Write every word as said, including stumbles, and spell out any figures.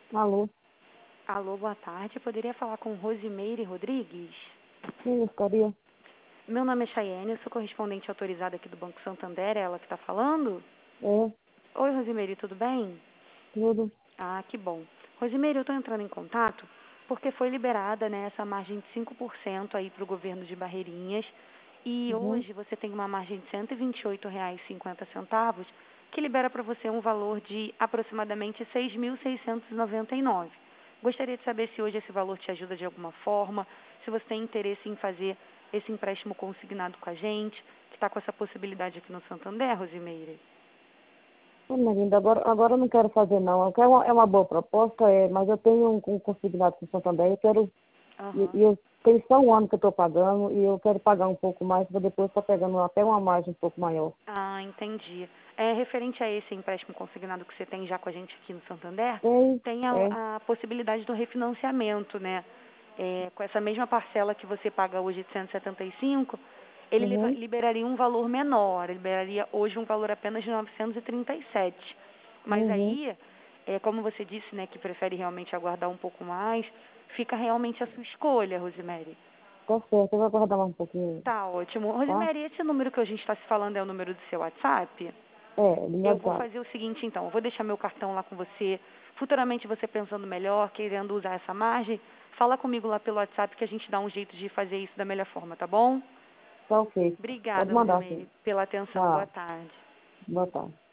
Alô? Alô, boa tarde. Eu poderia falar com Rosimeire Rodrigues? Sim, eu gostaria. Meu nome é Chayane, eu sou correspondente autorizada aqui do Banco Santander, é ela que está falando? É, Oi, Rosimeire, tudo bem? tudo. Ah, que bom. Rosimeire, eu estou entrando em contato porque foi liberada, né, essa margem de cinco por cento aí para o governo de Barreirinhas e Uhum. hoje você tem uma margem de cento e vinte e oito reais e cinquenta centavos que libera para você um valor de aproximadamente seis mil seiscentos e noventa e nove. Gostaria de saber se hoje esse valor te ajuda de alguma forma, se você tem interesse em fazer esse empréstimo consignado com a gente, que está com essa possibilidade aqui no Santander, Rosimeire. Ô, minha linda, agora, agora eu não quero fazer, não. Eu quero uma, é uma boa proposta, é, mas eu tenho um, um consignado com o Santander, eu quero, e, Aham. e eu tenho só um ano que eu estou pagando, e eu quero pagar um pouco mais, para depois estar pegando até uma margem um pouco maior. Ah, entendi. É, referente a esse empréstimo consignado que você tem já com a gente aqui no Santander, Tem, tem é, a, a possibilidade do refinanciamento, né? É, com essa mesma parcela que você paga hoje de cento e setenta e cinco, ele leva- uhum, liberaria um valor menor, ele liberaria hoje um valor apenas de novecentos e trinta e sete. Mas uhum, aí, é, como você disse, né, que prefere realmente aguardar um pouco mais, fica realmente a sua escolha, Rosemary. tá certo, eu vou aguardar mais um pouquinho, Tá ótimo. tá? Rosemary, esse número que a gente está se falando é o número do seu WhatsApp? É, do meu Eu vou WhatsApp. fazer o seguinte, então, eu vou deixar meu cartão lá com você. Futuramente você pensando melhor, querendo usar essa margem, fala comigo lá pelo WhatsApp que a gente dá um jeito de fazer isso da melhor forma, tá bom? Tá ok. Pode Obrigada, mandar, Rosimeire, sim. pela atenção. Boa Tá, tarde. boa tarde.